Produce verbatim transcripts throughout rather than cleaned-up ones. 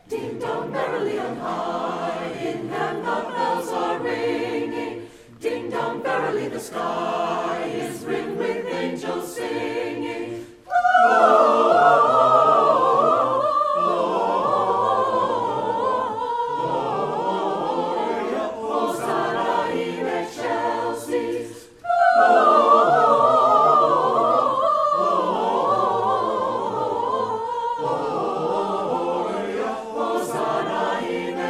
Ding dong merrily on high, in heaven the bells are ringing. Ding dong merrily the sky is ringed with angels singing. Hosanna in excelsis. Hosanna in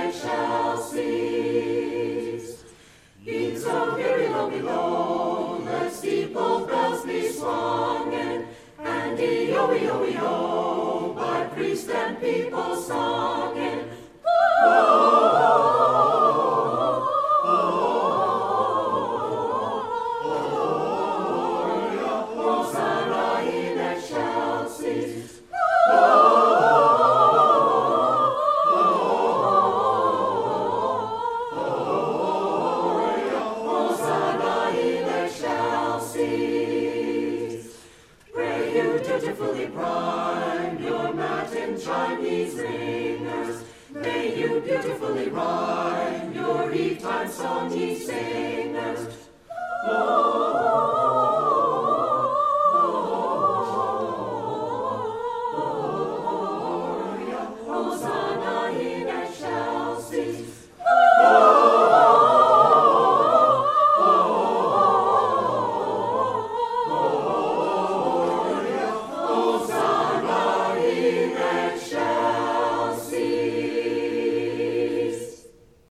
excelsis. In some very low below, let steeple bells be swung, and E-O-E-O-E-O, by priest and people sung, and Hosanna in excelsis. Hosanna in excelsis. Pray you dutifully prime your matin chime, these ringers. May you beautifully rhyme your eve-time song, ye singers. Oh,